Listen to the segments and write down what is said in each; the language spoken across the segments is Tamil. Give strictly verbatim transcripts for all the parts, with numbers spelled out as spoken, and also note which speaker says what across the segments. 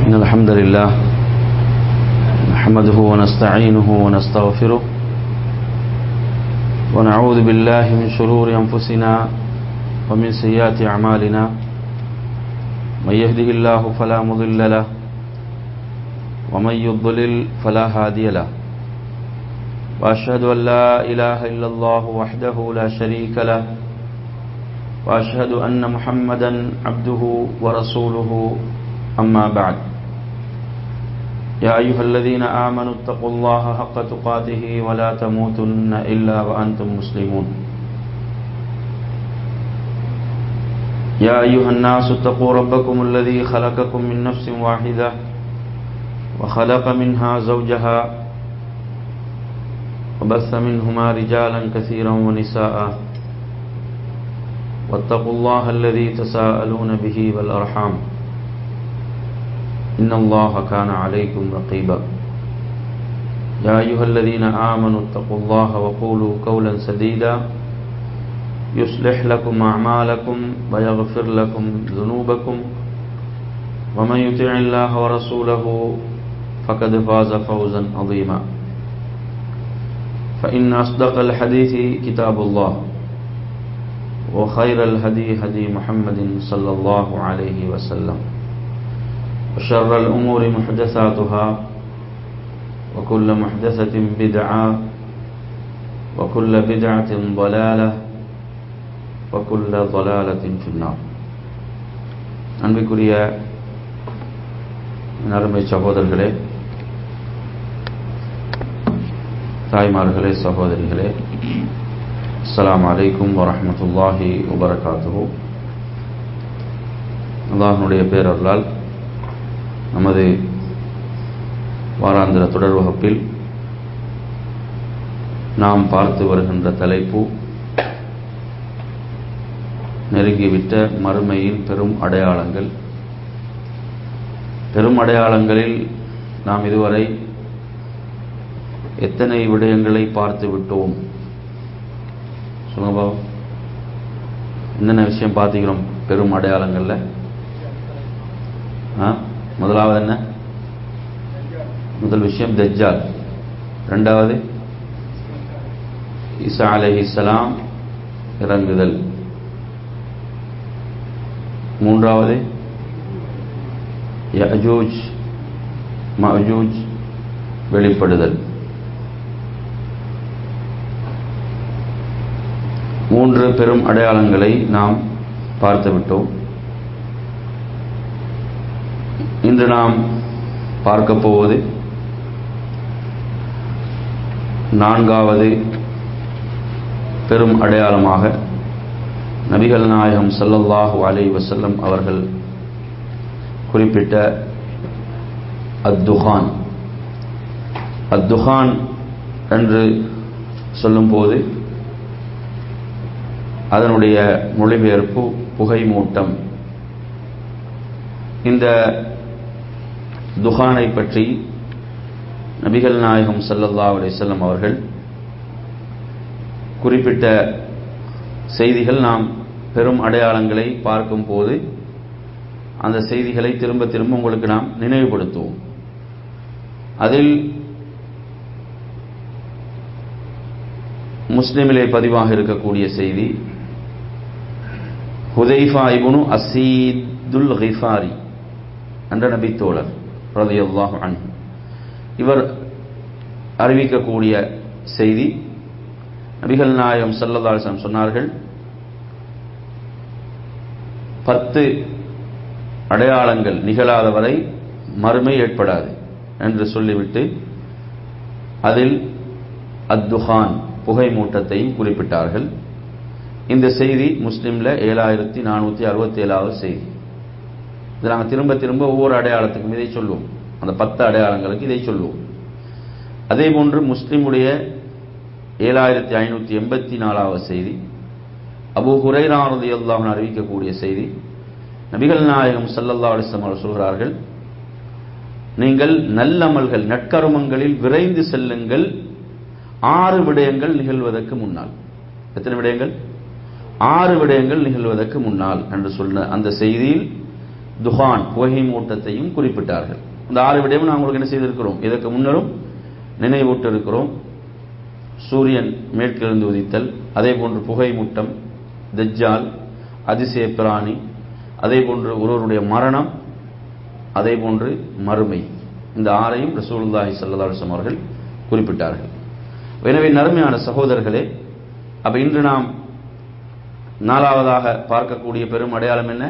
Speaker 1: إن الحمد لله نحمده ونستعينه ونستغفره ونعوذ بالله من شرور أنفسنا ومن سيئات أعمالنا من يهده الله فلا مضل له ومن يضلل فلا هادي له وأشهد أن لا إله إلا الله وحده لا شريك له وأشهد أن محمدا عبده ورسوله أما بعد يا أيها الذين آمنوا اتقوا الله حق تقاته ولا تموتن إلا وأنتم مسلمون يا أيها الناس اتقوا ربكم الذي خلقكم من نفس واحدة وخلق منها زوجها وبث منهما رجالا كثيرا ونساء واتقوا الله الذي تساءلون به والأرحام إن الله كان عليكم رقيبا يا أيها الذين آمنوا اتقوا الله وقولوا قولا سديدا يصلح لكم أعمالكم ويغفر لكم ذنوبكم ومن يطع الله ورسوله فقد فاز فوزا عظيما فإن أصدق الحديث كتاب الله وخير الهدي هدي محمد صلى الله عليه وسلم وشر الأمور محدثاتها وكل محدثة بدعة وكل بدعة ضلالة وكل ضلالة في النار. அன்பிற்குரிய நறுமை சகோதரர்களே, தாய்மார்களே, சகோதரிகளே, அஸ்ஸலாமு அலைக்கும் வரஹ்மத்துல்லாஹி வபரகாத்துஹு. அல்லாஹ்வுடைய பேரருளால் நமது வாராந்திர தொடர் வகுப்பில் நாம் பார்த்து வருகின்ற தலைப்பு நெருங்கிவிட்ட மறுமையின் பெரும் அடையாளங்கள். பெரும் அடையாளங்களில் நாம் இதுவரை எத்தனை விடயங்களை பார்த்து விட்டோம்? சொல்லுங்க பாவம், என்னென்ன விஷயம் பார்த்துக்கிறோம் பெரும் அடையாளங்கள்ல? முதலாவது என்ன? முதல் விஷயம் தஜ்ஜால். இரண்டாவது ஈசா அலைஹிஸ்ஸலாம் இறங்குதல். மூன்றாவது யஅஜூஜ் மஅஜூஜ் வெளிப்படுதல். மூன்று பெரும் அடையாளங்களை நாம் பார்த்துவிட்டோம். இன்று நாம் பார்க்க போவது நான்காவது பெரும் அடையாளமாக நபிகள் நாயகம் ஸல்லல்லாஹு அலைஹி வஸல்லம் அவர்கள் குறிப்பிட்ட அத்துஹான். அத்துஹான் என்று சொல்லும்போது அதனுடைய மொழிபெயர்ப்பு புகை மூட்டம். இந்த துஹானை பற்றி நபிகள் நாயகம் ஸல்லல்லாஹு அலைஹி வஸல்லம் அவர்கள் குறிப்பிட்ட செய்திகள் நாம் பெரும் அடையாளங்களை பார்க்கும் போது அந்த செய்திகளை திரும்ப திரும்ப உங்களுக்கு நாம் நினைவுபடுத்துவோம். அதில் முஸ்லிமிலே பதிவாக இருக்கக்கூடிய செய்தி, ஹுதைஃபா இப்னு அஸீதுல் கிஃபாரி என்ற நபி தோழர் ரலியல்லாஹு அன்ஹு இவர் அறிவிக்கக்கூடிய செய்தி, நபிகள் நாயகம் ஸல்லல்லாஹு அலைஹி வஸல்லம் சொன்னார்கள், பத்து அடையாளங்கள் நிகழாத வரை மறுமை ஏற்படாது என்று சொல்லிவிட்டு அதில் அத்துஹான் புகை மூட்டத்தையும் குறிப்பிட்டார்கள். இந்த செய்தி முஸ்லிம்ல ஏழாயிரத்தி நானூத்தி அறுபத்தி ஏழாவது செய்தி. இதை நாங்கள் திரும்ப திரும்ப ஒவ்வொரு அடையாளத்துக்கும் இதை சொல்லுவோம், அந்த பத்து அடையாளங்களுக்கு இதை சொல்லுவோம். அதே போன்று முஸ்லிமுடைய ஏழாயிரத்தி ஐநூத்தி எண்பத்தி நாலாவது செய்தி, அபூ ஹுரைரா ரலியல்லாஹு அன்ஹு அறிவிக்கக்கூடிய செய்தி, நபிகள் நாயகம் ஸல்லல்லாஹு அலைஹி வஸல்லம் அவர்கள் சொல்கிறார்கள், நீங்கள் நல்லமல்கள் நற்கர்மங்களில் விரைந்து செல்லுங்கள் ஆறு விடயங்கள் நிகழ்வதற்கு முன்னால். எத்தனை விடயங்கள்? ஆறு விடயங்கள் நிகழ்வதற்கு முன்னால் என்று சொன்ன அந்த செய்தியில் துஹான் புகை மூட்டத்தையும் குறிப்பிட்டார்கள். இந்த ஆறு விடயமும் நான் உங்களுக்கு என்ன செய்திருக்கிறோம், இதற்கு முன்னரும் நினைவூட்டு இருக்கிறோம். சூரியன் மேற்கிலிருந்து உதித்தல், அதே போன்று புகை மூட்டம், தஜ்ஜால், அதிசய பிராணி, அதே போன்று ஒருவருடைய மரணம், அதே போன்று மறுமை, இந்த ஆறையும் ரசூலுல்லாஹி ஸல்லல்லாஹு அலைஹி வஸல்லம் அவர்கள் குறிப்பிட்டார்கள். எனவே நறுமையான சகோதரர்களே, அப்ப இன்று நாம் நாலாவதாக பார்க்கக்கூடிய பெரும் அடையாளம் என்ன?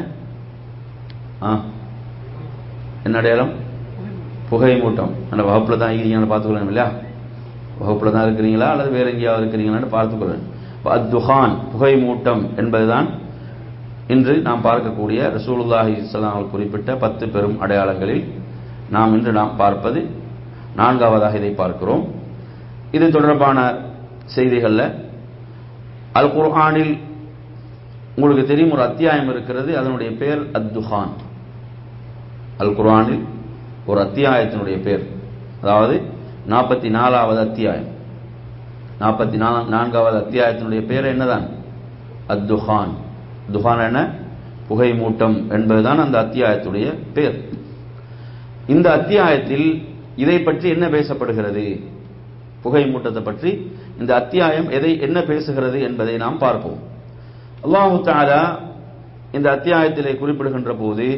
Speaker 1: என்ன அடையாளம்? புகை மூட்டம். அந்த வகுப்புல தான் இருக்கிறீங்கன்னு பார்த்துக்கொள்ளணும் இல்லையா? வகுப்புல தான் இருக்கிறீங்களா அல்லது வேற எங்கேயாவது இருக்கிறீங்களான்னு பார்த்துக்கொள்ளணும். அத்துஹான் புகை மூட்டம் என்பதுதான் இன்று நாம் பார்க்கக்கூடிய ரசூலுல்லாஹி ஸல்லல்லாஹு அலைஹி வஸல்லம் குறிப்பிட்ட பத்து பெரும் அடையாளங்களில் நாம் இன்று நாம் பார்ப்பது நான்காவதாக இதை பார்க்கிறோம். இது தொடர்பான செய்திகள்ல அல் குர்ஆனில் உங்களுக்கு தெரியும் ஒரு அத்தியாயம் இருக்கிறது, அதனுடைய பெயர் அத்துஹான். அல் குர்ஆனில் ஒரு அத்தியாயத்தினுடைய பெயர், அதாவது நாற்பத்தி நாலாவது அத்தியாயம், நாற்பத்தி நான்காவது அத்தியாயத்தினுடைய பெயர் என்னதான்? அத்துஹான். துஹான் என்ன? புகை மூட்டம் என்பதுதான் அந்த அத்தியாயத்துடைய பெயர். இந்த அத்தியாயத்தில் இதை பற்றி என்ன பேசப்படுகிறது, புகை மூட்டத்தை பற்றி இந்த அத்தியாயம் எதை என்ன பேசுகிறது என்பதை நாம் பார்ப்போம். அல்லாஹு தஆலா இந்த அத்தியாயத்திலே குறிப்பிடுகின்ற போது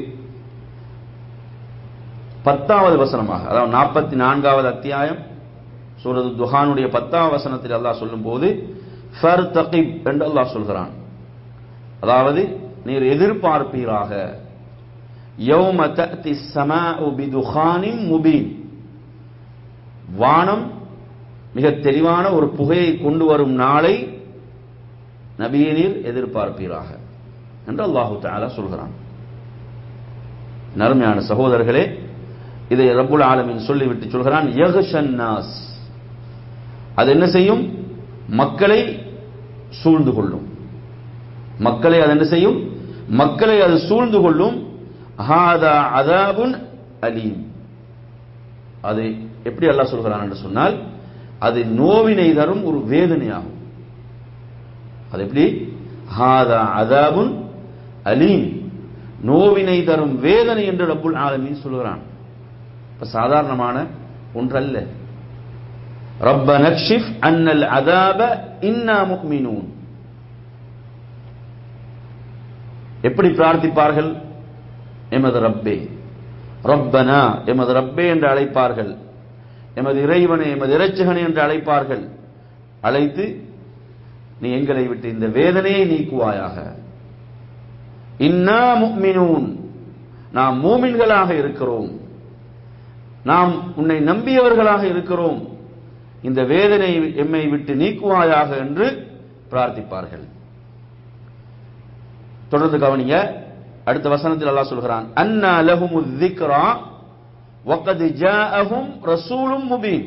Speaker 1: பத்தாவது வசனமாக, அதாவது நாற்பத்தி நான்காவது அத்தியாயம் சூரத்து துஹானுடைய பத்தாவது வசனத்தில் அல்லாஹ் சொல்லும் போது ஃபர்தகிப் என்று அல்லாஹ் சொல்கிறான். அதாவது நீர் எதிர்பார்ப்பீராக, யௌம தஅதி ஸமாஉ பிதுகானின் முபீன், வானம் மிக தெளிவான ஒரு புகையை கொண்டு வரும் நாளை நபியே நீர் எதிர்பார்ப்பீராக என்று அல்லாஹு தஆலா சொல்கிறான். நறுமையான சகோதரர்களே, இதை ரப்புல் ஆலமீன் சொல்லிவிட்டு சொல்கிறான், யக்ஷன் நாஸ், அது என்ன செய்யும்? மக்களை சூழ்ந்து கொள்ளும். மக்களை அது என்ன செய்யும்? மக்களை அது சூழ்ந்து கொள்ளும். ஹாதா அதாபுன் அலீம், அது எப்படி அல்லாஹ் சொல்கிறான் என்று சொன்னால், அது நோவினை தரும் ஒரு வேதனையாகும். அது எப்படி? ஹாதா அதாபுன் அலீம், நோவினை தரும் வேதனை என்று ரப்புல் ஆலமீன் சொல்கிறான். இப்ப சாதாரணமான ஒன்றல்ல. ரப்பன நக்ஷிஃப் அன்னல் அதாப இன்னா முஃமினூன். எப்படி பிரார்த்திப்பார்கள்? எமது ரப்பே, ரப்பனா, எமது ரப்பே என்று அழைப்பார்கள். எமது இறைவனே, எமது இறைச்சகனே என்று அழைப்பார்கள். அழைத்து நீ எங்களை விட்டு இந்த வேதனையை நீக்குவாயாக. இன்னா முஃமினூன், நாம் மூமின்களாக இருக்கிறோம், நாம் உன்னை நம்பியவர்களாக இருக்கிறோம், இந்த வேதனை எம்மை விட்டு நீக்குவாயாக என்று பிரார்த்திப்பார்கள். தொடர்ந்து கவனிங்க, அடுத்த வசனத்தில் அல்லாஹ் சொல்கிறான், அன்னா லஹுமுல் ذிக்ரா வகத் ஜாஅஹும் ரசூலும் முபீன்.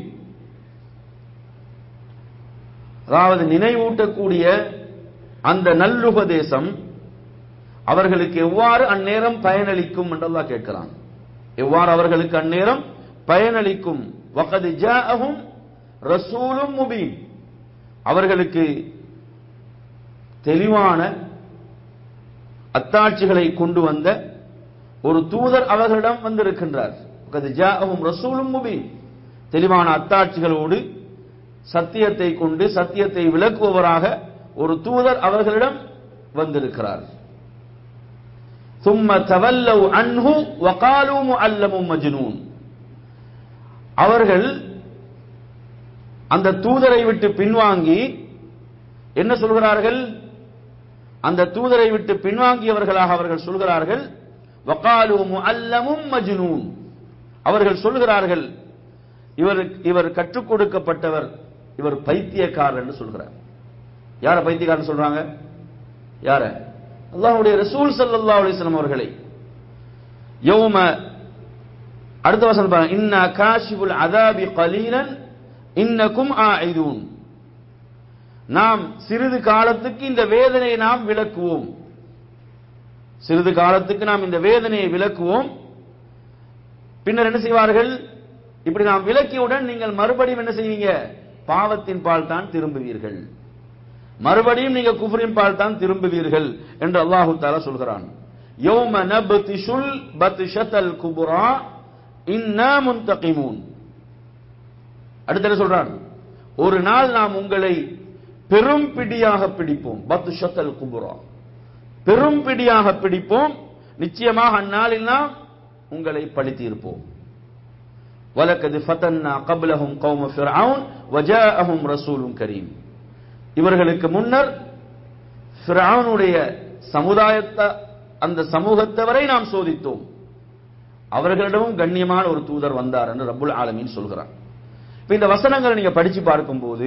Speaker 1: அதாவது நினைவூட்டக்கூடிய அந்த நல்லுபதேசம் அவர்களுக்கு எவ்வாறு அந்நேரம் பயனளிக்கும் என்று அல்லாஹ் கேட்கிறான். எவ்வாறு அவர்களுக்கு அந்நேரம் பயனளிக்கும்? வகத் ஜாஅஹும் ரசூலும் முபீன், அவர்களுக்கு தெளிவான அத்தாட்சிகளை கொண்டு வந்த ஒரு தூதர் அவர்களிடம் வந்திருக்கின்றார். வகத் ஜாஅஹும் ரசூலும் முபீன், தெளிவான அத்தாட்சிகளோடு சத்தியத்தை கொண்டு சத்தியத்தை விளக்குபவராக ஒரு தூதர் அவர்களிடம் வந்திருக்கிறார். ثم تولوا عنه وقالوا معلم مجنون, அவர்கள் அந்த தூதரை விட்டு பின்வாங்கி என்ன சொல்கிறார்கள்? அந்த தூதரை விட்டு பின்வாங்கியவர்களாக அவர்கள் சொல்கிறார்கள், وقالوا معلم مجنون, அவர்கள் சொல்கிறார்கள் இவர் இவர் கற்றுக் கொடுக்கப்பட்டவர், இவர் பைத்தியக்காரர் என்று சொல்கிறார். யார பைத்தியக்காரன் சொல்றாங்க? யார? அல்லாஹ்வுடைய ரசூல் ஸல்லல்லாஹு அலைஹி வஸல்லம் அவர்களை. யௌம, அடுத்த வசனம் பாருங்க, இன்னா காஷிபுல் அதாபி கலீலன் இன்னக்கும் ஆயிதூன், நாம் சிறிது காலத்துக்கு இந்த வேதனையை நாம் விலக்குவோம், சிறிது காலத்துக்கு நாம் இந்த வேதனையை விலக்குவோம். பின்னர் என்ன செய்வார்கள்? இப்படி நாம் விலக்கியவுடன் நீங்கள் மறுபடியும் என்ன செய்வீங்க? பாவத்தின் பால் தான் திரும்புவீர்கள், மறுபடியும் நீங்க குஃப்ரின் பால் தான் திரும்புவீர்கள் என்று அல்லாஹு தஆலா சொல்கிறான். யௌம நப்திஷுல் பத்ஷத்தல் குப்ரா இன்னா முன்தகிமூன். அடுத்து சொல்றான், ஒரு நாள் நாம் உங்களை பெரும் பிடியாக பிடிப்போம். பத்ஷத்தல் குப்ரா, பெரும் பிடியாக பிடிப்போம், நிச்சயமாக அந்நாளில் நாம் உங்களை பழித்தீர்ப்போம். வலக்கது ஃபதன்னா கப்லஹும் கௌம ஃபிர்அவுன் வஜாஅஹும் ரசூலுன் கரீம். இவர்களுக்கு முன்னர் ஃபிர்அவுனுடைய சமுதாயத்தை, அந்த சமூகத்தவரை நாம் சோதித்தோம், அவர்களிடமும் கண்ணியமான ஒரு தூதர் வந்தார் என்று ரப்புல் ஆலமீன் சொல்கிறார். இப்ப இந்த வசனங்களை நீங்க படிச்சு பார்க்கும்போது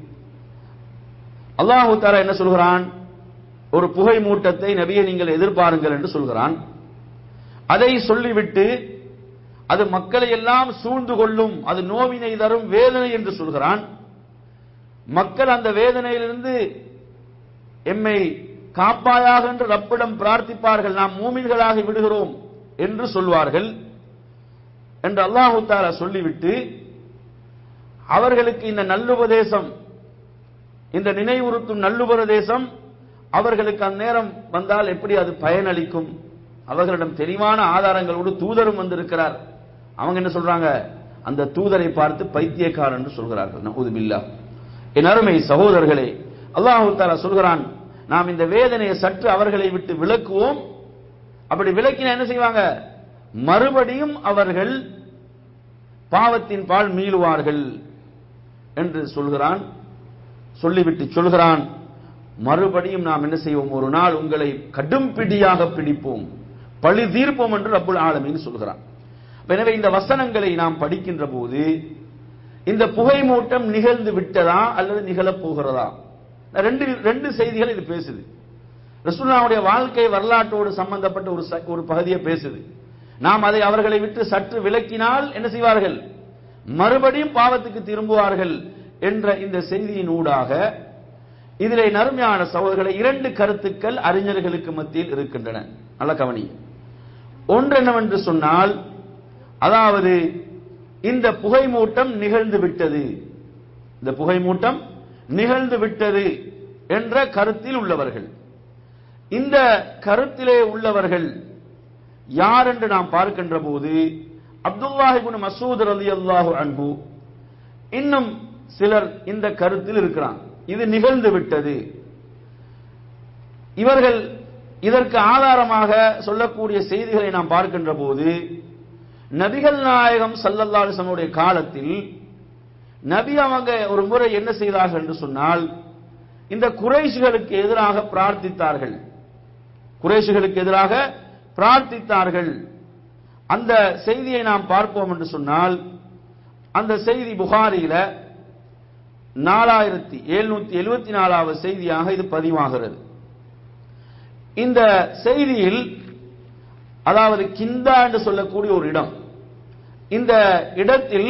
Speaker 1: அல்லாஹ் தஆலா என்ன சொல்கிறான்? ஒரு புகை மூட்டத்தை நபியை நீங்கள் எதிர்பாருங்கள் என்று சொல்கிறான். அதை சொல்லிவிட்டு அது மக்களை எல்லாம் சூழ்ந்து கொள்ளும், அது நோவினை தரும் வேதனை என்று சொல்கிறான். மக்கள் அந்த வேதனையிலிருந்து எம்மை காப்பாயாக என்று ரப்பிடம் பிரார்த்திப்பார்கள், நாம் மூமின்களாகி விடுகிறோம் என்று சொல்வார்கள் என்று அல்லாஹ் தஆலா சொல்லிவிட்டு அவர்களுக்கு இந்த நல்லுபதேசம், இந்த நினைவுறுத்தும் நல்லுபதேசம் அவர்களுக்கு அந்நேரம் வந்தால் எப்படி அது பயனளிக்கும்? அவர்களிடம் தெளிவான ஆதாரங்களோடு தூதரும் வந்திருக்கிறார். அவங்க என்ன சொல்றாங்க? அந்த தூதரை பார்த்து பைத்தியக்காரன் என்று சொல்கிறார்கள். நஊது பில்லாஹ். என் அருமை சகோதரர்களே, அல்லாஹ் தஆலா சொல்கிறான், நாம் இந்த வேதனையை சற்று அவர்களை விட்டு விலக்குவோம். அப்படி விலக்கினா என்ன செய்வாங்க? மறுபடியும் அவர்கள் பாவத்தின் பால் மீளுவார்கள் என்று சொல்கிறான். சொல்லிவிட்டு சொல்கிறான், மறுபடியும் நாம் என்ன செய்வோம்? ஒரு நாள் உங்களை கடும் பிடியாக பிடிப்போம், பழி தீர்ப்போம் என்று ரப்புல் ஆலமீன் சொல்கிறான். எனவே இந்த வசனங்களை நாம் படிக்கின்ற போது இந்த புகை மூட்டம் நிகழ்ந்து விட்டதா அல்லது நிகழப் போகிறதா? ரெண்டு ரெண்டு செய்திகள் இது பேசுது. ரசூலுல்லாஹ்வுடைய வாழ்க்கை வரலாற்றோடு சம்பந்தப்பட்ட ஒரு ஒரு பகுதியை பேசுது. நாம் அதை அவர்களை விட்டு சற்று விலக்கினால் என்ன செய்வார்கள்? மறுபடியும் பாவத்துக்கு திரும்புவார்கள் என்ற இந்த செய்தியின் ஊடாக இதிலே நறுமையான சகோதரர்களை இரண்டு கருத்துக்கள் அறிஞர்களுக்கு மத்தியில் இருக்கின்றன. நல்ல கவனி. ஒன்று என்னவென்று சொன்னால், அதாவது இந்த புகை மூட்டம் நிகழ்ந்து விட்டது, இந்த புகை மூட்டம் நிகழ்ந்து விட்டது என்ற கருத்தில் உள்ளவர்கள். இந்த கருத்திலே உள்ளவர்கள் யார் என்று நாம் பார்க்கின்ற போது அப்துல்லாஹ் இப்னு மஸ்ஊத் ரலியல்லாஹு அன்ஹு, இன்னும் சிலர் இந்த கருத்தில் இருக்கிறார், இது நிகழ்ந்து விட்டது. இவர்கள் இதற்கு ஆதாரமாக சொல்லக்கூடிய செய்திகளை நாம் பார்க்கின்ற போது நபிகள் நாயகம் ஸல்லல்லாஹு அலைஹி வஸல்லம் காலத்தில் நபி அவங்க ஒரு முறை என்ன செய்தார்கள் என்று சொன்னால், இந்த குறைஷிகளுக்கு எதிராக பிரார்த்தித்தார்கள், குறைஷிகளுக்கு எதிராக பிரார்த்தித்தார்கள். அந்த செய்தியை நாம் பார்ப்போம் என்று சொன்னால், அந்த செய்தி புகாரியில நாலாயிரத்தி எழுநூத்தி எழுபத்தி நாலாவது செய்தியாக இது பதிவாகிறது. இந்த செய்தியில் அதாவது கிந்தா என்று சொல்லக்கூடிய ஒரு இடம், இந்த இடத்தில்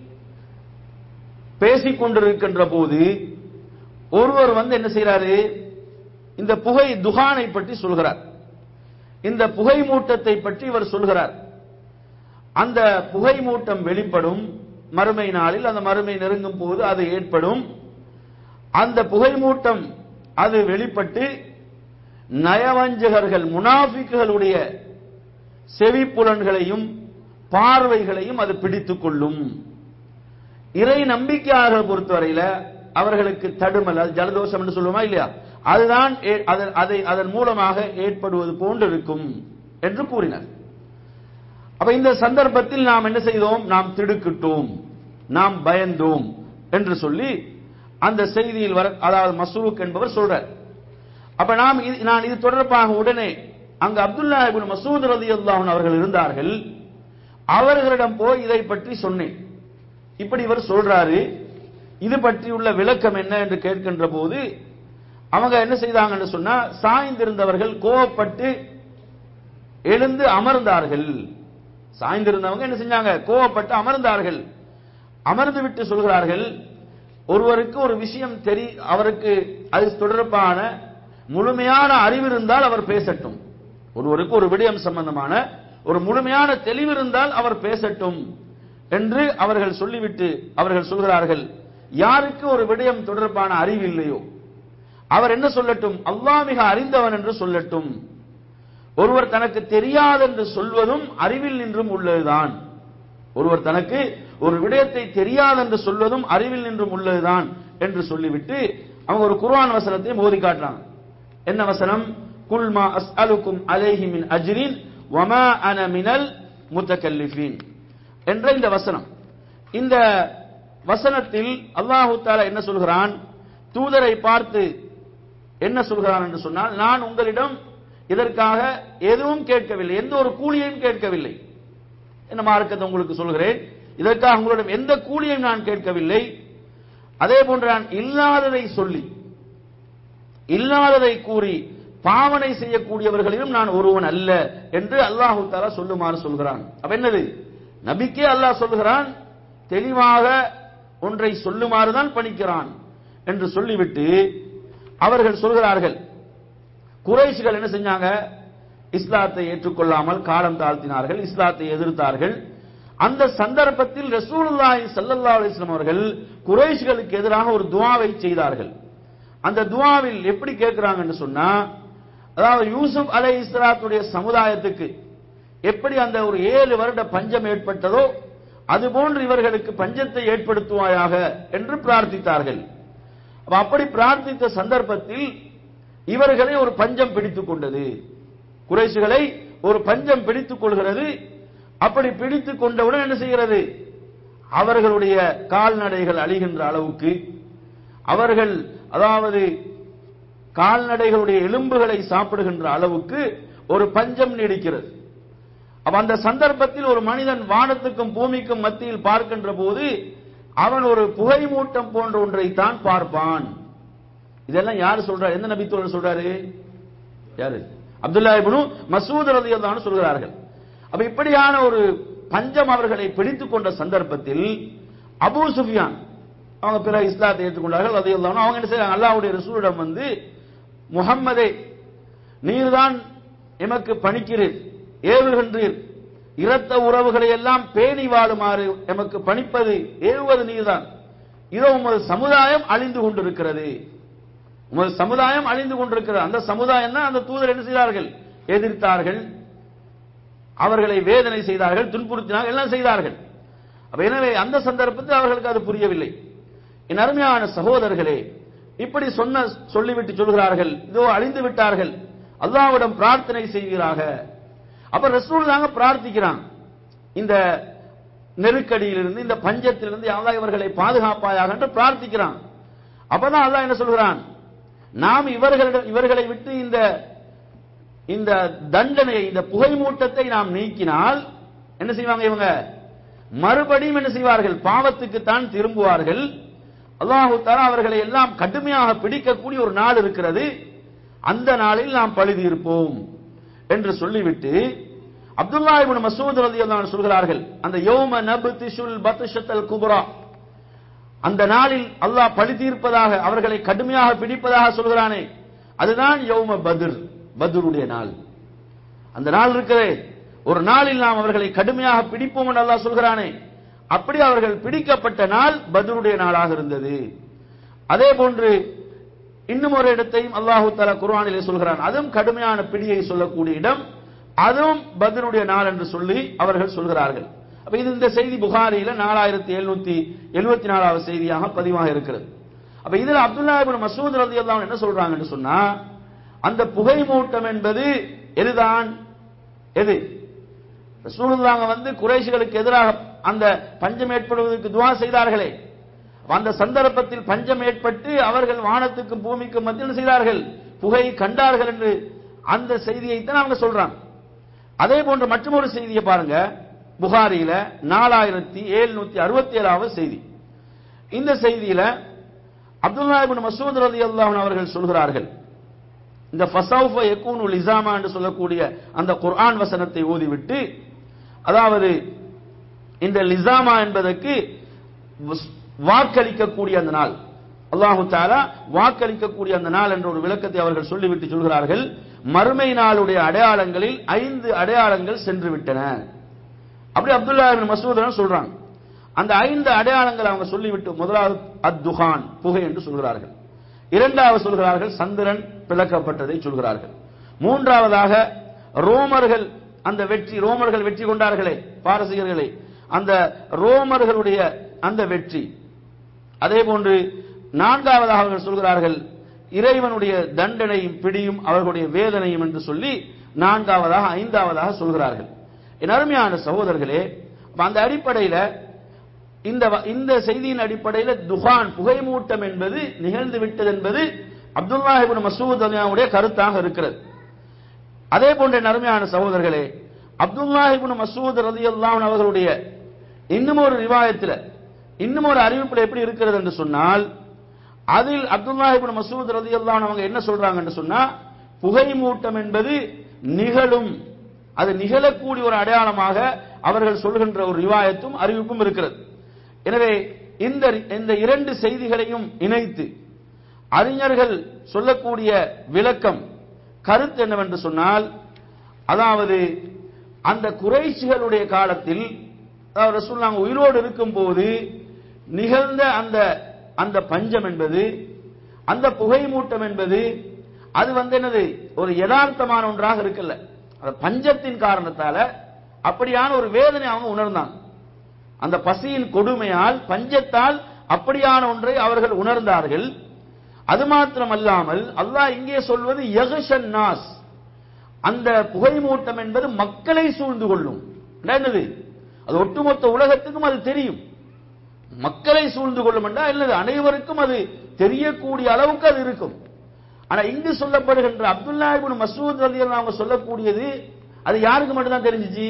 Speaker 1: பேசிக் கொண்டிருக்கின்ற போது ஒருவர் வந்து என்ன செய்யறாரு? இந்த புகை துகானை பற்றி சொல்கிறார், இந்த புகை மூட்டத்தை பற்றி இவர் சொல்கிறார். அந்த புகை மூட்டம் வெளிப்படும் மறுமை நாளில், அந்த மறுமை நெருங்கும் போது அது ஏற்படும். அந்த புகை மூட்டம் அது வெளிப்பட்டு நயவஞ்சகர்கள் முனாஃபிக்குகளுடைய செவிப்புலன்களையும் பார்வைகளையும் அது பிடித்துக் கொள்ளும். இறை நம்பிக்கையாளர்கள் பொறுத்தவரையில அவர்களுக்கு தடுமல், அது ஜலதோஷம் என்று சொல்லுவோமா இல்லையா, அதுதான் அதை அதன் மூலமாக ஏற்படுவது போன்று இருக்கும் என்று கூறினார். அப்ப இந்த சந்தர்ப்பத்தில் நாம் என்ன செய்தோம்? நாம் திடுக்கிட்டோம், நாம் பயந்தோம் என்று சொல்லி அந்த செய்தியில் வர, அதாவது மஸ்ரூக் என்பவர் சொல்றார். அப்ப நாம் நான் இது தொடர்பாக உடனே அங்கு அப்துல்லாஹ் இப்னு மஸ்ஊத் ரலியல்லாஹு அன்ஹு அவர்கள் இருந்தார்கள், அவர்களிடம் போய் இதை பற்றி சொன்னேன். இப்படி இவர் சொல்றாரு, இது பற்றியுள்ள விளக்கம் என்ன என்று கேட்கின்ற போது அவங்க என்ன செய்தாங்கன்னு சொன்னா, சாய்ந்திருந்தவர்கள் கோவப்பட்டு எழுந்து அமர்ந்தார்கள். சாய்ந்திருந்தவங்க என்ன செஞ்சாங்க? கோவப்பட்டு அமர்ந்தார்கள். அமர்ந்து விட்டு சொல்கிறார்கள், ஒருவருக்கு ஒரு விஷயம் தெரி அவருக்கு அது தொடர்பான முழுமையான அறிவு இருந்தால் அவர் பேசட்டும், ஒருவருக்கு ஒரு விடயம் சம்பந்தமான ஒரு முழுமையான தெளிவு இருந்தால் அவர் பேசட்டும் என்று அவர்கள் சொல்லிவிட்டு அவர்கள் சொல்கிறார்கள், யாருக்கு ஒரு விடயம் தொடர்பான அறிவு இல்லையோ அவர் என்ன சொல்லட்டும்? அல்லாஹ் மிக அறிந்தவன் என்று சொல்லட்டும். ஒருவர் தனக்கு தெரியாது என்று சொல்வதும் அறிவில் நின்றும் உள்ளதுதான். ஒருவர் தனக்கு ஒரு விடயத்தை தெரியாது என்று சொல்வதும் அறிவில் நின்றும் உள்ளதுதான் என்று சொல்லிவிட்டு அவங்க ஒரு குர்ஆன் வசனத்தை மோதி காட்டுறாங்க. என்ன வசனம்? குல் மா அஸ்அலுக்கும் அலைஹி மின் அஜ்ரின் வமா அன மினல் முத்தகல்லிஃபீன் என்ற இந்த வசனம். இந்த வசனத்தில் அல்லாஹு தஆலா என்ன சொல்கிறான்? தூதரை பார்த்து என்ன சொல்கிறான் என்று சொன்னால், நான் உங்களிடம் இதற்காக எதுவும் கேட்கவில்லை, எந்த ஒரு கூலியையும் கேட்கவில்லை. என்ன மார்க்கத்தை உங்களுக்கு சொல்கிறேன், இதற்காக உங்களிடம் எந்த கூலியையும் நான் கேட்கவில்லை. அதே போன்று நான் இல்லாததை சொல்லி இல்லாததை கூறி பாவனை செய்யக்கூடியவர்களிலும் நான் ஒருவன் அல்ல என்று அல்லாஹு தஆலா சொல்லுமாறு சொல்கிறான். அப்ப என்னது? நபிக்கே அல்லாஹ் சொல்கிறான், தெளிவாக ஒன்றை சொல்லுமாறுதான் பணிக்கிறான் என்று சொல்லிவிட்டு அவர்கள் சொல்கிறார்கள், குறைஷிகள் என்ன செஞ்சாங்க? இஸ்லாத்தை ஏற்றுக்கொள்ளாமல் காலம் தாழ்த்தினார்கள், இஸ்லாத்தை எதிர்த்தார்கள். அந்த சந்தர்ப்பத்தில் ரசூலுல்லாஹி ஸல்லல்லாஹு அலைஹி வஸல்லம் அவர்கள் குறைஷிகளுக்கு எதிராக ஒரு துஆவை செய்தார்கள். அந்த துஆவில் எப்படி கேட்கிறாங்க என்று சொன்னா, அதாவது யூசுப் அலைஹிஸ்ஸலாத்துடைய சமுதாயத்துக்கு எப்படி அந்த ஒரு ஏழு வருட பஞ்சம் ஏற்பட்டதோ அதுபோன்று இவர்களுக்கு பஞ்சத்தை ஏற்படுத்துவாயாக என்று பிரார்த்தித்தார்கள். அப்படி பிரார்த்தித்த சந்தர்ப்பத்தில் இவர்களை ஒரு பஞ்சம் பிடித்துக் கொண்டது, குறைஷிகளை ஒரு பஞ்சம் பிடித்துக் கொள்கிறது. அப்படி பிடித்துக் கொண்டவுடன் என்ன செய்கிறது? அவர்களுடைய கால்நடைகள் அழிகின்ற அளவுக்கு, அவர்கள் அதாவது கால்நடைகளுடைய எலும்புகளை சாப்பிடுகின்ற அளவுக்கு ஒரு பஞ்சம் நீடிக்கிறது. அப்ப அந்த சந்தர்ப்பத்தில் ஒரு மனிதன் வானத்துக்கும் பூமிக்கும் மத்தியில் பார்க்கின்ற போது அவன் ஒரு புகை மூட்டம் போன்ற ஒன்றை தான் பார்ப்பான். இதெல்லாம் யாரு சொல்றாரு? எந்த நபி தோழர் சொல்றாரு? யாரு? அப்துல்லா இப்னு மஸ்ஊத் ரலியல்லாஹு அன்ஹு சொல்கிறார்கள். அப்ப இப்படியான ஒரு பஞ்சம் அவர்களை பிடித்துக் கொண்ட சந்தர்ப்பத்தில் அபூ சுஃபியான் அவங்க பிறகு இஸ்லாத்தை ஏற்றுக்கொண்டார்கள் ரலியல்லாஹு அன்ஹு. அவங்க என்ன செய்றாங்க? அல்லாஹ்வுடைய ரசூலிடம் வந்து, முஹம்மதே, நீர்தான் எமக்கு பணிக்கிறீர், ஏவுகின்றீர், இரத்த உறவுகளை எல்லாம் பேணி வாழுமாறு எமக்கு பணிப்பது ஏவுவது நீர்தான். இதோ உமது சமுதாயம் அழிந்து கொண்டிருக்கிறது, உமது சமுதாயம் அழிந்து கொண்டிருக்கிறது. அந்த சமுதாயம் தான் அந்த தூதர் என்ன செய்தார்கள்? எதிர்த்தார்கள், அவர்களை வேதனை செய்தார்கள், துன்புறுத்தினார்கள், எல்லாம் செய்தார்கள். அப்ப எனவே அந்த சந்தர்ப்பத்தில் அவர்களுக்கு அது புரியவில்லை. என் அருமையான சகோதரர்களே, இப்படி சொன்ன சொல்லிவிட்டு சொல்கிறார்கள், இதோ அழிந்து விட்டார்கள், அல்லாஹ்விடம் பிரார்த்தனை செய்வீராக. அப்ப ரசூலுல்லாஹ் பிரார்த்திக்கிறான், இந்த நெருக்கடியிலிருந்து, இந்த பஞ்சத்திலிருந்து அல்லாஹ் இவர்களை பாதுகாப்பாயாக என்று பிரார்த்திக்கிறான். அப்பதான் அல்லாஹ் என்ன சொல்கிறான்? நாம் இவர்களிடம் இவர்களை விட்டு இந்த இந்த தண்டனையை, இந்த புகை மூட்டத்தை நாம் நீக்கினால் என்ன செய்வாங்க? இவங்க மறுபடியும் என்ன செய்வார்கள்? பாவத்துக்கு தான் திரும்புவார்கள். அல்லாஹு தஆலா அவர்களை எல்லாம் கடுமையாக பிடிக்கக்கூடிய ஒரு நாள் இருக்கிறது, அந்த நாளில் நாம் பழுதி இருப்போம் என்று சொல்லிவிட்டு அப்துல்லா இப்னு மஸ்ஊத் ரலியல்லாஹு அன்ஹு சொல்கிறார்கள், அந்த யௌம நப்திஷுல் பத்ஷத்தல் குப்ரா, அந்த நாளில் அல்லாஹ் பழி தீர்ப்பதாக, அவர்களை கடுமையாக பிடிப்பதாக சொல்கிறானே, அதுதான் யௌம பத்ர், பத்ருடைய நாள். அந்த நாள் இருக்கிறே, ஒரு நாளில் நாம் அவர்களை கடுமையாக பிடிப்போம் என்று அல்லாஹ் சொல்கிறானே, அப்படி அவர்கள் பிடிக்கப்பட்ட நாள் பத்ருடைய நாளாக இருந்தது. அதே போன்று இன்னும் ஒரு இடத்தையும் அல்லாஹு தஆலா குர்ஆனிலே சொல்கிறான், அதுவும் கடுமையான பிடியை சொல்லக்கூடிய இடம், அதுவும் பத்ருடைய நாள் என்று சொல்லி அவர்கள் சொல்கிறார்கள். அப்ப இது இந்த செய்தி புகாரியில நாலாயிரத்தி எழுநூத்தி எழுபத்தி நாலாவது செய்தியாக பதிவாக இருக்கிறது. அப்ப இதுல அப்துல்லா இப்னு மஸ்ஊத் ரலியல்லாஹு அன்ஹு என்ன சொல்றாங்க என்று சொன்னா, அந்த புகை மூட்டம் என்பது எதுதான்? எது? ரசூலுல்லாஹ் வந்து குறைஷிகளுக்கு எதிராக அந்த பஞ்சம் ஏற்படுவதற்கு துஆ செய்தார்களே, அந்த சந்தர்ப்பத்தில் பஞ்சம் ஏற்பட்டு அவர்கள் வானத்துக்கும் பூமிக்கும் மத்தியில் செய்தார்கள், புகை கண்டார்கள் என்று அந்த செய்தியை தான் அவங்க சொல்றாங்க. அதே போன்று மற்றொரு செய்தியை பாருங்க, புகாரியில நாலாயிரத்தி எழுநூத்தி அறுபத்தி ஏழாவது செய்தி. இந்த செய்தியில அப்துல்லா இப்னு மஸ்ஊத் ரலியல்லாஹு அன்ஹு அவர்கள் சொல்கிறார்கள், இந்த ஃபஸௌஃப யகூனு லிஸாமா என்று சொல்லக்கூடிய அந்த குர்ஆன் வசனத்தை ஓதிவிட்டு, அதாவது இந்த லிஸாமா என்பதற்கு வாக்களிக்கக்கூடிய அந்த நாள், அல்லாஹு தஆலா வாக்களிக்கக்கூடிய அந்த நாள் என்ற ஒரு விளக்கத்தை அவர்கள் சொல்லிவிட்டு சொல்கிறார்கள், மறுமை நாளுடைய அடையாளங்களில் ஐந்து அடையாளங்கள் சென்று விட்டன. அப்படி அப்துல்லா இப்னு மஸ்ஊத் சொல்றாங்க. அந்த ஐந்து அடையாளங்கள் அவங்க சொல்லிவிட்டு, முதலாவது அத்துகான், புகை என்று சொல்கிறார்கள். இரண்டாவது சொல்கிறார்கள் சந்திரன் பிளக்கப்பட்டதை சொல்கிறார்கள். மூன்றாவதாக ரோமர்கள் அந்த வெற்றி ரோமர்கள் வெற்றி கொண்டார்களே பாரசீகர்களே, அந்த ரோமர்களுடைய அந்த வெற்றி. அதே போன்று நான்காவதாக அவர்கள் சொல்கிறார்கள் இறைவனுடைய தண்டனையும் பிடியும் அவர்களுடைய வேதனையும் என்று சொல்லி நான்காவதாக ஐந்தாவதாக சொல்கிறார்கள். என் அருமையான சகோதரர்களே, அந்த அடிப்படையில் இந்த இந்த செய்தியின் அடிப்படையில் துகான் புகைமூட்டம் என்பது நிகழ்ந்து விட்டது என்பது அப்துல்லாஹ் இப்னு மஸ்ஊத் ரலியல்லாஹுடைய கருத்தாக இருக்கிறது. அதே போன்ற அருமையான சகோதரர்களே, அப்துல்லாஹ் இப்னு மஸ்ஊத் ரலியல்லாஹு அன்ஹு அவர்களுடைய இன்னும் ஒரு ரிவாயத்தில் இன்னும் ஒரு அறிவிப்பில் எப்படி இருக்கிறது என்று சொன்னால், அதில் அப்துல்லாஹ் இப்னு மஸ்ஊத் ரலியல்லாஹு அன்ஹு அவங்க என்ன சொல்றாங்க என்று சொன்னா, புகைமூட்டம் என்பது நிகழும், அது நிகழக்கூடிய ஒரு அடையாளமாக அவர்கள் சொல்கின்ற ஒரு ரிவாயத்தும் அறிவிப்பும் இருக்கிறது. எனவே இந்த இந்த இரண்டு செய்திகளையும் இணைத்து அறிஞர்கள் சொல்லக்கூடிய விளக்கம் கருத்து என்னவென்று சொன்னால், அதாவது அந்த குறைஷிகளுடைய காலத்தில் அதாவது ரசூலுல்லாஹ் உயிரோடு இருக்கும் போது நிகழ்ந்த அந்த அந்த பஞ்சம் என்பது, அந்த புகைமூட்டம் என்பது அது வந்து என்னது ஒரு யதார்த்தமான ஒன்றாக இருக்கல்ல. அந்த பஞ்சத்தின் காரணத்தால அப்படியான ஒரு வேதனை அவங்க உணர்ந்தாங்க. அந்த பசியின் கொடுமையால் பஞ்சத்தால் அப்படியான ஒன்றை அவர்கள் உணர்ந்தார்கள். அது மாத்திரமல்லாமல் அல்லாஹ் இங்கே சொல்வது யக்ஷன் நாஸ், அந்த புகைமூட்டம் என்பது மக்களை சூழ்ந்து கொள்ளும். என்னது அது ஒட்டுமொத்த உலகத்துக்கும் அது தெரியும். மக்களை சூழ்ந்து கொள்ளும் என்றால் என்னது அனைவருக்கும் அது தெரியக்கூடிய அளவுக்கு அது இருக்கும். ஆனா இங்கு சொல்லப்படுகின்ற அப்துல்லாஹ் இப்னு மஸ்ஊத் ரலியல்லாஹு அன்ஹு சொல்லக்கூடியது அது யாருக்கு மட்டும்தான் தெரிஞ்சிச்சு?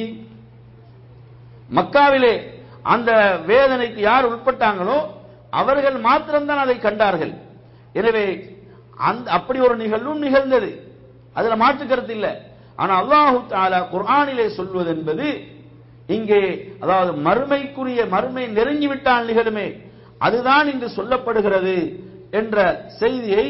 Speaker 1: மக்காவிலே அந்த வேதனைக்கு யார் உட்பட்டாங்களோ அவர்கள் மாத்திரம்தான் அதை கண்டார்கள். எனவே அந்த அப்படி ஒரு நிகழ்வும் நிகழ்ந்தது, அதுல மாற்று கருத்து இல்லை. ஆனா அல்லாஹு தஆலா குர்ஆனிலே சொல்வது என்பது இங்கே அதாவது மறுமைக்குரிய மறுமை நெருங்கிவிட்டால் நிகழுமே அதுதான் இங்கு சொல்லப்படுகிறது என்ற செய்தியை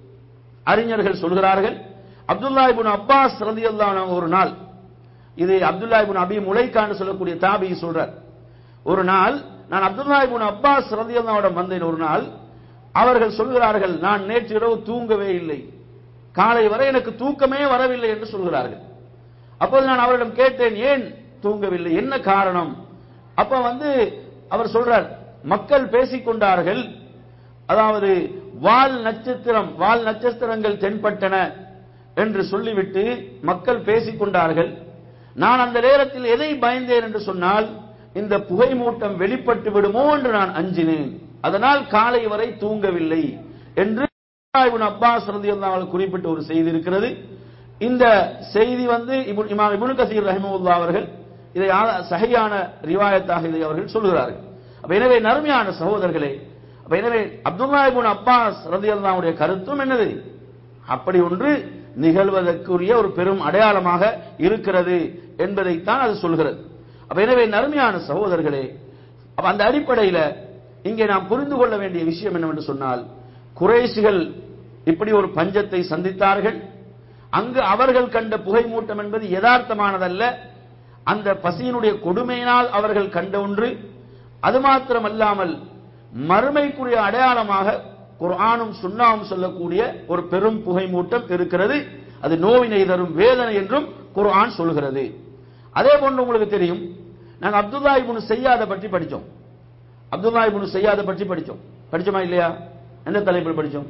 Speaker 1: அறிஞர்கள் சொல்கிறார்கள். அப்துல்லாஹ் இப்னு அப்பாஸ் ரலியல்லாஹு அன்ஹு ஒரு நாள், இது அப்துல்லாஹ் இப்னு அபி முலைக்கான்னு சொல்லக்கூடிய தாபிஈ சொல்றார், ஒரு நாள் நான் அப்துல்லாஹ் இப்னு அப்பாஸ் ரலியல்லாஹு அன்ஹு வந்தேன். ஒரு நாள் அவர்கள் சொல்கிறார்கள், நான் நேற்று இரவு தூங்கவே இல்லை, காலை வரை எனக்கு தூக்கமே வரவில்லை என்று சொல்கிறார்கள். அப்போது நான் அவரிடம் கேட்டேன், ஏன் தூங்கவில்லை, என்ன காரணம்? அப்ப வந்து அவர் சொல்றார், மக்கள் பேசிக்கொண்டார்கள், அதாவது வால் நட்சத்திரம் வால் நட்சத்திரங்கள் தென்பட்டன என்று சொல்லிவிட்டு மக்கள் பேசிக்கொண்டார்கள். நான் அந்த நேரத்தில் எதை பயந்தேன் என்று சொன்னால், இந்த புகைமூட்டம் வெளிப்பட்டு விடுமோ என்று நான் அஞ்சினேன், அதனால் காலை வரை தூங்கவில்லை என்று இப்னு அப்பாஸ் ரலியல்லாஹு அன்ஹு குறிப்பிட்ட ஒரு செய்தி இருக்கிறது. இந்த செய்தி வந்து இமாம் இப்னு கஸீர் ரஹிமஹுல்லாஹ் அவர்கள் இதை சஹீஹான ரிவாயத்தாக இதை அவர்கள் சொல்கிறார்கள். அப்ப எனவே நறுமையான சகோதரர்களே, அப்ப எனவே அப்துல்லாஹ் இப்னு அப்பாஸ் ரலியல்லாஹு அன்ஹுடைய கருத்தும் என்னது, அப்படி ஒன்று நிகழ்வதற்குரிய ஒரு பெரும் அடையாளமாக இருக்கிறது என்பதைத்தான் அது சொல்கிறது. அப்ப எனவே நறுமையான சகோதரர்களே, அப்ப அந்த அடிப்படையில் இங்கே நாம் புரிந்து கொள்ள வேண்டிய விஷயம் என்னவென்று சொன்னால், குறைஷிகள் இப்படி ஒரு பஞ்சத்தை சந்தித்தார்கள். அங்கு அவர்கள் கண்ட புகைமூட்டம் என்பது யதார்த்தமானதல்ல, அந்த பசியினுடைய கொடுமையினால் அவர்கள் கண்ட ஒன்று. அது மாத்திரமல்லாமல் மறுமைக்குரிய அடையாளமாக குர்ஆனும் சுன்னாவும் சொல்லக்கூடிய ஒரு பெரும் புகைமூட்டம் இருக்கிறது. அது நோவினை தரும் வேதனை என்றும் குர்ஆன் சொல்கிறது. அதே போன்று உங்களுக்கு தெரியும், நாங்கள் அப்துல்லாஹ் இப்னு ஸையாத பற்றி படித்தோம். அப்துல்லாஹ் இப்னு ஸையாத பற்றி படித்தோம் படிச்சோமா இல்லையா? எந்த தலைப்பில் படித்தோம்?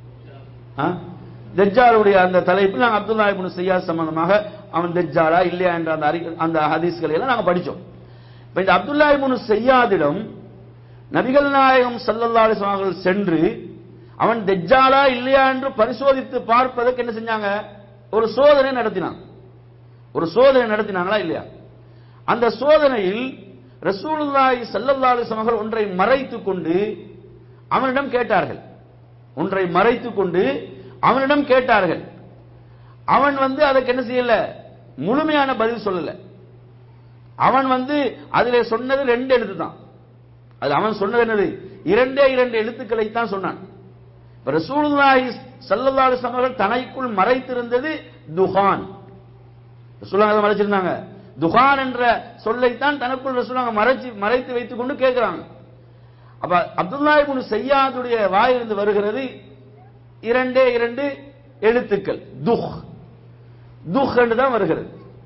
Speaker 1: தஜ்ஜாலுடைய அந்த தலைப்பில் நாங்கள் அப்துல்லாஹ் இப்னு ஸையாத் சம்பந்தமாக அவன் தஜ்ஜாலா இல்லையா என்ற அந்த அந்த ஹதீஸ்களை எல்லாம் நாங்கள் படித்தோம். இப்ப இந்த அப்துல்லாஹ் இப்னு ஸையாதிடம் நபிகள் நாயகம் ஸல்லல்லாஹு அலைஹி வஸல்லம் அவர்கள் சென்று அவன் தஜ்ஜாலா இல்லையா என்று பரிசோதித்து பார்ப்பதற்கு என்ன செஞ்சாங்க? ஒரு சோதனை நடத்தினாங்க. ஒரு சோதனை நடத்தினாங்களா இல்லையா? அந்த சோதனையில் ரசூலுல்லாஹி ஸல்லல்லாஹு அலைஹி வஸல்லம் அவர்கள் ஒன்றை மறைத்துக் கொண்டு அவனிடம் கேட்டார்கள். ஒன்றை மறைத்துக் கொண்டு அவனிடம் கேட்டார்கள். அவன் வந்து அதற்கு என்ன செய்யல, முழுமையான பதில் சொல்லல. அவன் வந்து அதிலே சொன்னது ரெண்டு எழுத்து தான். அது அவன் சொன்னது என்னது, இரண்டே இரண்டு எழுத்துக்களை தான் சொன்னான். ரசூலுல்லாஹி ஸல்லல்லாஹு அலைஹி வஸல்லம் அவர்கள் தனக்குள் மறைத்திருந்தது துகான். ரசூலுல்லாஹி மறைச்சிருந்தாங்க துகான் என்ற சொல்லைத்தான் தனக்குள் ரசூலுல்லாஹி மறைச்சு மறைத்து வைத்துக் கொண்டு கேட்கிறாங்க. அப்ப அப்துல்லாஹ் இப்னு ஸையாதுடைய வாயிலிருந்து வருகிறது இரண்டே இரண்டு எழுத்துக்கள், துஹ். துஹ் என்று தான் வருகிறது.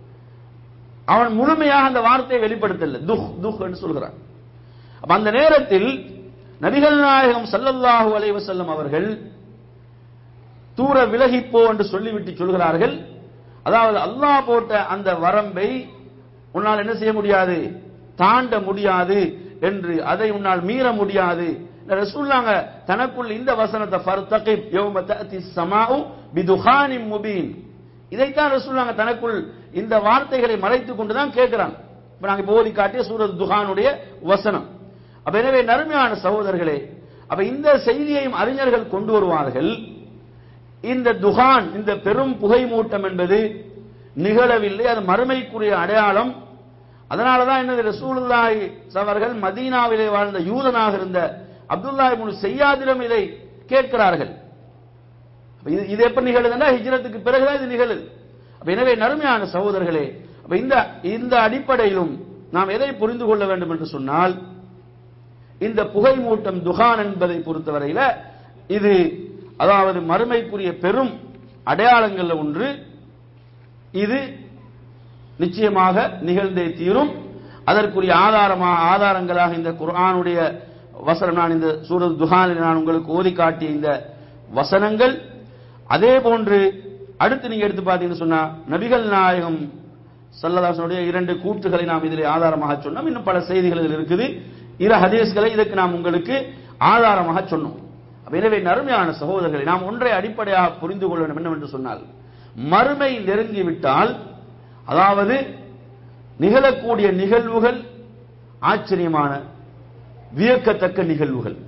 Speaker 1: அவன் முழுமையாக அந்த வார்த்தையை வெளிப்படுத்தல, துஹ் துஹ் என்று சொல்கிறான். அப்ப அந்த நேரத்தில் நபிகள் நாயகம் ஸல்லல்லாஹு அலைஹி வஸல்லம் அவர்கள் தூர விலகிப்போ என்று சொல்லிவிட்டு சொல்கிறார்கள், அதாவது அல்லாஹ் போட்ட அந்த வரம்பை உன்னால் என்ன செய்ய முடியாது, தாண்ட முடியாது என்று, அதை உன்னால் மீற முடியாது. ரசூலுல்லாஹ் தனக்குள் இந்த வசனத்தை ஃபர்தகிப் யௌம தஅதி ஸமாஉ பிதுகானின் முபீன், இதைத்தான் ரசூலுல்லாஹ் தனக்குள் இந்த வார்த்தைகளை மறைத்துக் கொண்டுதான் கேட்கிறாங்க. இப்ப நாங்க போதி காட்டிய சூரத் துகானுடைய வசனம். அப்ப எனவே நறுமையான சகோதரர்களே, அப்ப இந்த செய்தியையும் அறிஞர்கள் கொண்டு வருவார்கள். இந்த துகான், இந்த பெரும் புகை மூட்டம் என்பது நிகழவில்லை, அது மறுமைக்குரிய அடையாளம். அதனாலதான் என்னது, ரசூலுல்லாஹி அவர்கள் மதீனாவிலே வாழ்ந்த யூதனாக இருந்த அப்துல்லாஹ் இப்னு ஸையாதிடம் இதை கேட்கிறார்கள். இது எப்ப நிகழுதுன்னா ஹிஜ்ரத்துக்கு பிறகுதான் இது நிகழுது. எனவே நறுமையான சகோதரர்களே, அப்ப இந்த இந்த அடிப்படையிலும் நாம் எதை புரிந்து கொள்ள வேண்டும் என்று சொன்னால், இந்த புகை மூட்டம் துகான் என்பதை பொறுத்தவரையில இது அதாவது மறுமைக்குரிய பெரும் அடையாளங்கள் ஒன்று. இது நிச்சயமாக நிகழ்ந்தே தீரும். அதற்குரிய ஆதாரமாக ஆதாரங்களாக இந்த குர்ஆனுடைய வசனம், நான் இந்த சூரத் துகானில் நான் உங்களுக்கு ஓதி காட்டிய இந்த வசனங்கள், அதே போன்று அடுத்து நீங்க எடுத்து பார்த்தீங்கன்னு சொன்னா நபிகள் நாயகம் ஸல்லல்லாஹு அலைஹி வஸல்லம் இரண்டு கூற்றுகளை நாம் இதிலே ஆதாரமாக சொன்னோம். இன்னும் பல செய்திகள் இருக்குது, இரு ஹதீஸ்களை இதற்கு நாம் உங்களுக்கு ஆதாரமாக சொன்னோம். எனவே நறுமையான சகோதரர்களை, நாம் ஒன்றை அடிப்படையாக புரிந்து கொள்ள வேண்டும் என்னவென்று சொன்னால், மறுமை நெருங்கிவிட்டால், அதாவது நிகழக்கூடிய நிகழ்வுகள் ஆச்சரியமான வியக்கத்தக்க நிகழ்வுகள்,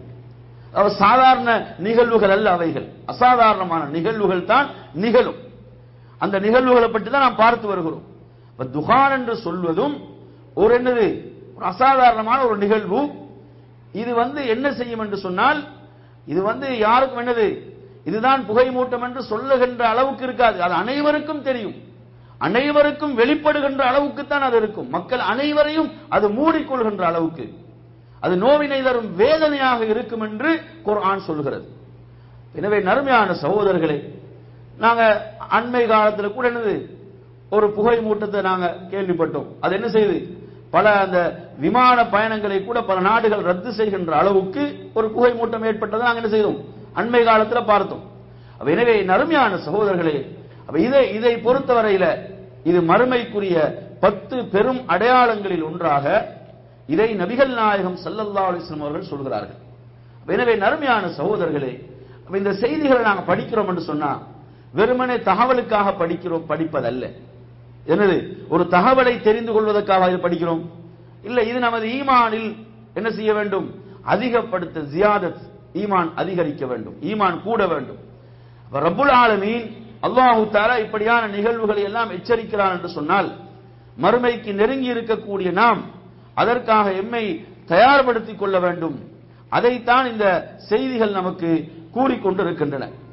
Speaker 1: சாதாரண நிகழ்வுகள் அல்ல, அவைகள் அசாதாரணமான நிகழ்வுகள் தான் நிகழும். அந்த நிகழ்வுகளை பற்றி தான் நாம் பார்த்து வருகிறோம். துகான் என்று சொல்வதும் ஒரு என்னது, ஒரு அசாதாரணமான ஒரு நிகழ்வு. இது வந்து என்ன செய்யும் என்று சொன்னால், இது வந்து யாருக்கும் என்னது, இதுதான் புகை மூட்டம் என்று சொல்லுகின்ற அளவுக்கு இருக்காது. அது அனைவருக்கும் தெரியும், அனைவருக்கும் வெளிப்படுகின்ற அளவுக்கு தான் அது இருக்கும். மக்கள் அனைவரையும் அது மூடிக்கொள்கின்ற அளவுக்கு, அது நோவினை தரும் வேதனையாக இருக்கும் என்று குர்ஆன் சொல்கிறது. எனவே நறுமையான சகோதரர்களே, நாங்க அண்மை காலத்தில் கூட என்னது ஒரு புகை மூட்டத்தை நாங்க கேள்விப்பட்டோம். அது என்ன செய்யுது, பல அந்த விமான பயணங்களை கூட பல நாடுகள் ரத்து செய்கின்ற அளவுக்கு ஒரு புகை மூட்டம் ஏற்பட்டதை நாங்கள் என்ன செய்தோம், அண்மை காலத்தில் பார்த்தோம். எனவே நறுமையான சகோதரர்களே, இதை இதை பொறுத்தவரையில இது மறுமைக்குரிய பத்து பெரும் அடையாளங்களில் ஒன்றாக இதை நபிகள் நாயகம் ஸல்லல்லாஹு அலைஹி வஸல்லம் அவர்கள் சொல்கிறார்கள். எனவே நறுமையான சகோதரர்களே, இந்த செய்திகளை நாங்கள் படிக்கிறோம் என்று சொன்னா வெறுமனே தகவலுக்காக படிக்கிறோம் படிப்பதல்ல. என்னது, ஒரு தகவலை தெரிந்து கொள்வதற்காக இது படிக்கிறோம் இல்ல. இது நமது ஈமானில் என்ன செய்ய வேண்டும், அதிகப்படுத்த, ஜியாதத், ஈமான் அதிகரிக்க வேண்டும், ஈமான் கூட வேண்டும். ரப்புல் ஆலமீன் அல்லாஹு தஆலா இப்படியான நிகழ்வுகளை எல்லாம் எச்சரிக்கிறான் என்று சொன்னால், மறுமைக்கு நெருங்கி இருக்கக்கூடிய நாம் அதற்காக எம்மை தயார்படுத்திக் கொள்ள வேண்டும். அதைத்தான் இந்த செய்திகள் நமக்கு கூறிக்கொண்டிருக்கின்றன.